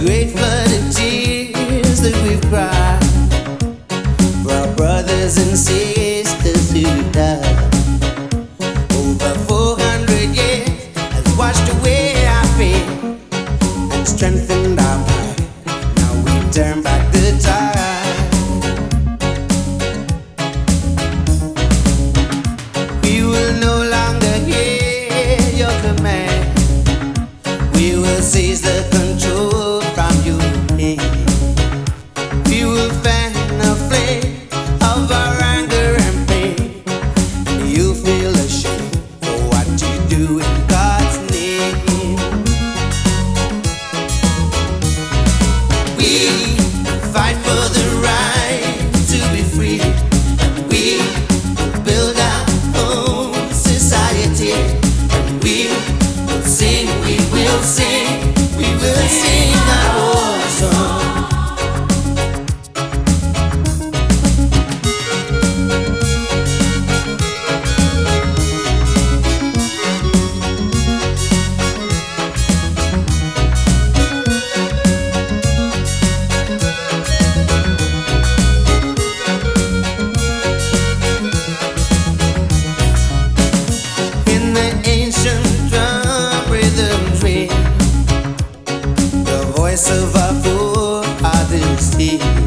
great flood of tears that we've cried for our brothers and sisters who died. Over 400 years has washed away our fear and strengthened our pride. Now we turn back the tide. We will no longer hear your command. We will seize the control from your hand. We will fan the flame of our anger and pain, and you feel ashamed for what you do in God's name. We fight for the right to be free, and we build our own society, and we will sing, we will sing, we will sing our war song. In the ancient drum rhythms ring, the voice of our forefathers here.